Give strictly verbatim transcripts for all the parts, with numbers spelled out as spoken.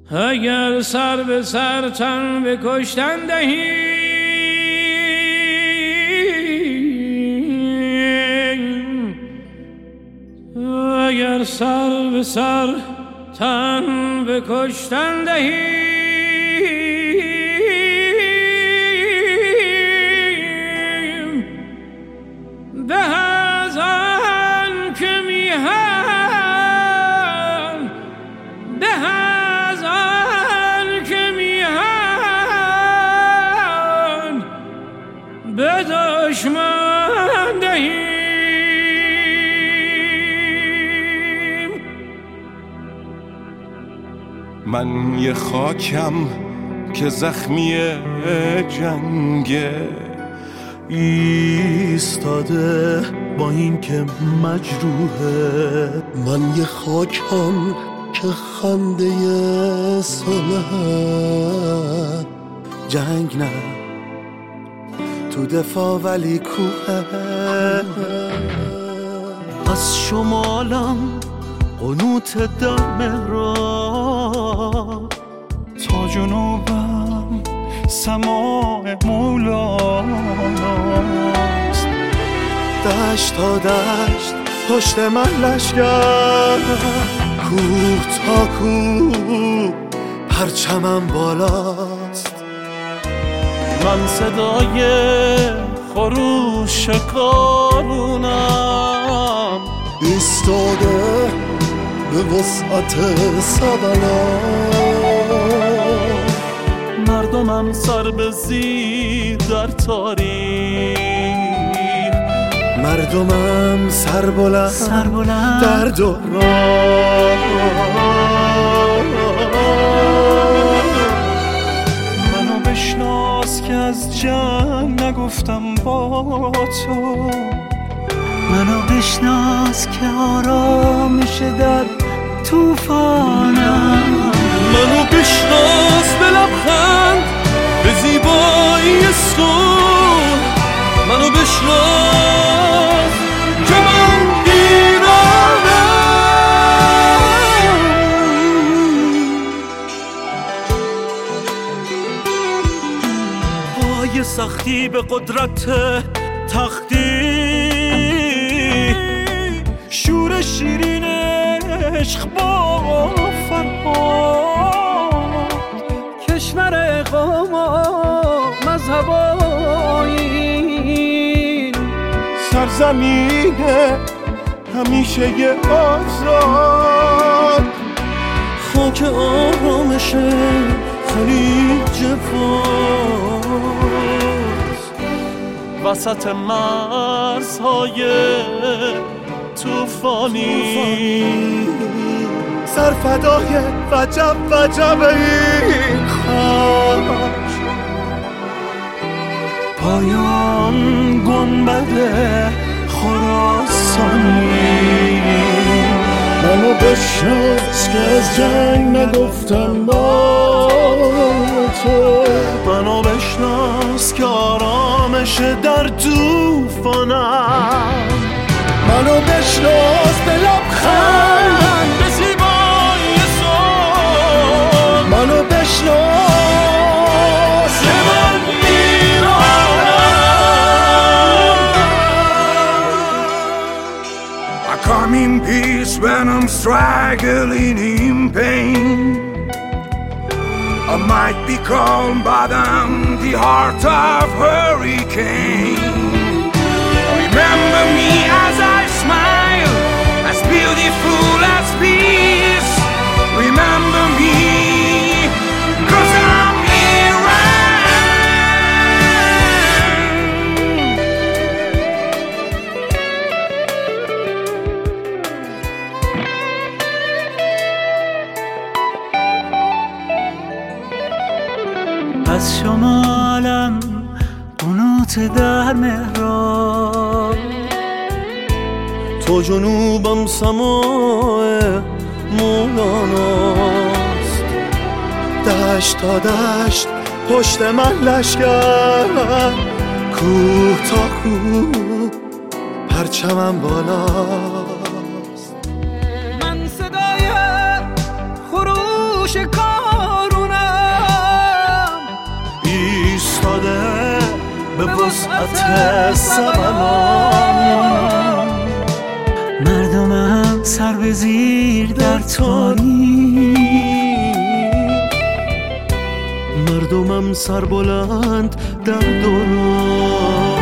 اگر سر به سر تن به کشتن دهیم، اگر سر به سر تن به کشتن دهیم، به از آن که میهن، به از آن که میهن به دشمن دهیم. من یه خاکم که زخمی جنگه، ایستاده با این که مجروحه. من یه خاکم که خنده صلحه، جنگ نه تو دفاع ولی کوه. از شمالم قنوت در مهراب، تا جنوبم سماع مولاست. دشت تا دشت پشت من لشگر، کوه تا کوه پرچمم بالاست. من صدای خروش کارونم، ایستاده به وسعت سبلا. مردمم سر به زیر در تاریخ، مردمم سر بلند, سر بلند در دوران. منو بشناس که از جنگ نگفتم با تو، منو بشناس که آرامش در توفانم. منو بشناس به لبخند به زیبایی صبح، منو بشناس که من ایرانم. پای سختی به قدرت تختی، شور شیرین عشق با فرهاد. کشور قوم و مذهب و آیین، سرزمین همیشه آزاد. خاک آرامش خلیج فارس، وسط مرزهای توفانی. سرفدای وجب وجب این خاک، پایان گنبد خراسانی. منو بشناس که از جنگ نگفتم با تو، منو بشناس که آرامش در توفانم. منو بشناس به لبخند به زیبایی صبح، منو بشناس که من ایرانم. I come in peace when I'm struggling in pain. I might be calm but I'm the heart of hurricane. Remember me as I smile, as beautiful as peace. Remember me, 'cause I'm Iran. از شمالم قنوت در مهراب، تو جنوبم سماع مولاناست. دشت تا دشت پشت من لشگر، کوه تا کوه پرچمم بالاست. من صدای خروش کار وسعت زمانان. مردمم سر به زیر در تاریک، مردمم سر بلند در دوران.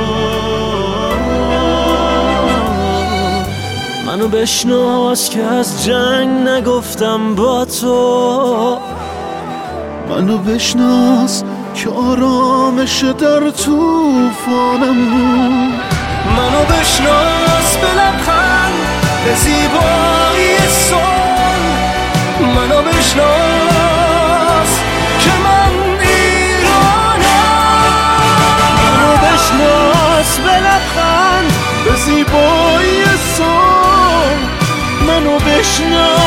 منو بشناس که از جنگ نگفتم با تو، منو بشناس که آرامش در طوفانم. منو بشناس به لبخند، به زیبایی صلح. منو بشناس که من ایرانم. منو بشناس به لبخند، به زیبایی صلح. منو بشناس